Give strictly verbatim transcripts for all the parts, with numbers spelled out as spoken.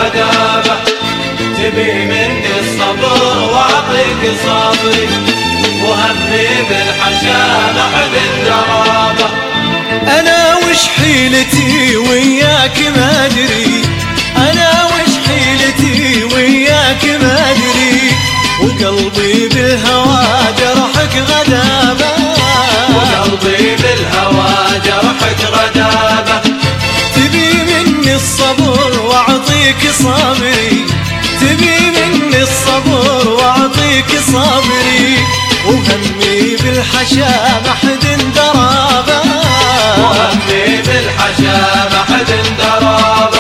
غدابة، تبي مني الصبر واعطيك صبري، وهمي بالحشا ما حد درابه. انا وش حيلتي وياك ما ادري، انا وش حيلتي وياك ما ادري، وقلبي بالهوى جرحك غدابة، وقلبي بالهوى جرحك غدابة. تبي مني الصبر واعطيك صبري، تبي مني الصبر واعطيك صبري، وهمي بالحشا ما حد درابه، وهمي بالحشا ما حد درابه.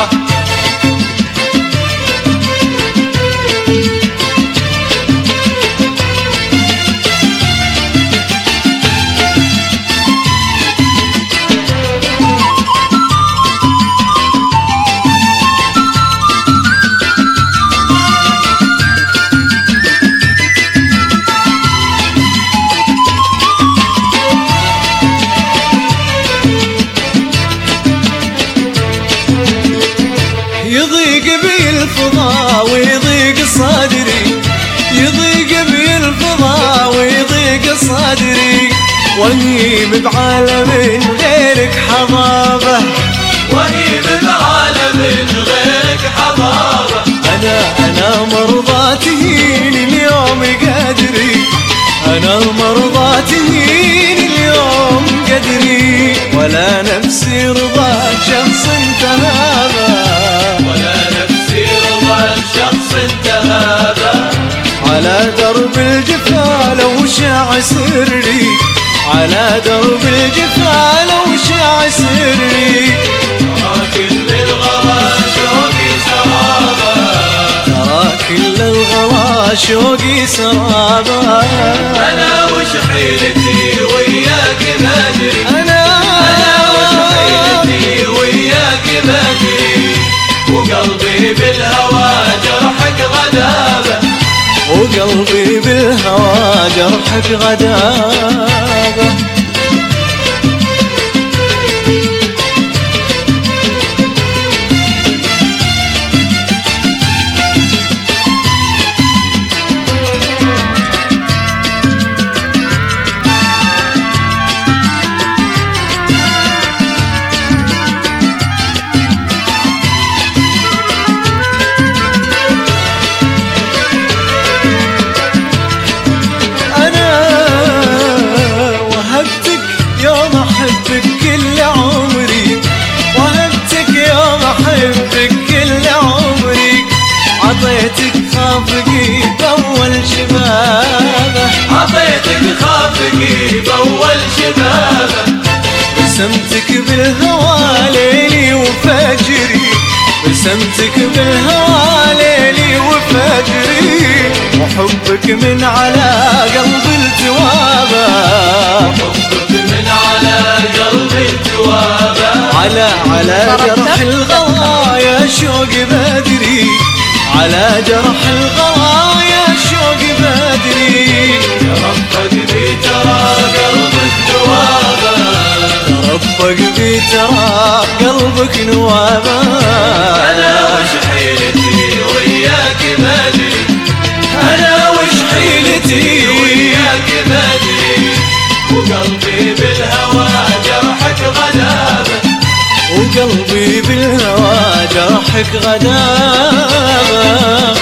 يضيق بي الفضا ويضيق صدري، يضيق بي الفضا ويضيق صدري، وهيم بعالم غيرك حضابة، وهيم بعالم غيرك حضابة. أنا أنا مرضى تهين اليوم قدري، أنا مرضى تهين اليوم قدري، ولا نفسي رضا شخص انتهابه، على درب الجفا لو شاع سري، على درب الجفا لو شاع سري، ترى كل الغلا شوقي سرابة، ترى كل الغلا شوقي سرابة. أنا وش حيلتي وياك ما أدري، أنا أنا وش حيلتي وياك ما أدري، وقلبي بالهوى جرحك غدابة، وقلبي بالهوى جرحك غدابة. وهبتك كل عمري، وهبتك يوم أحبك كل عمري، عطيتك خافقي بأول شبابه، عطيتك خافقي بأول شبابه، رسمتك بالهوى ليلي وفجري، رسمتك بالهوى ليلي وفجري، وحبك من على قلب التوابه، على على جرح الغوايا شوق بدري، على جرح الغوايا شوق بدري، ترفق بي ترى قلبك نوابة، ترفق بي ترى قلبك نوابة. أنا وش حيلتي وياك ما أدري، أنا وش حيلتي وياك ما أدري، وقلبي بالهوى جرحك غدابة، وقلبي بالهوى جرحك غدابة.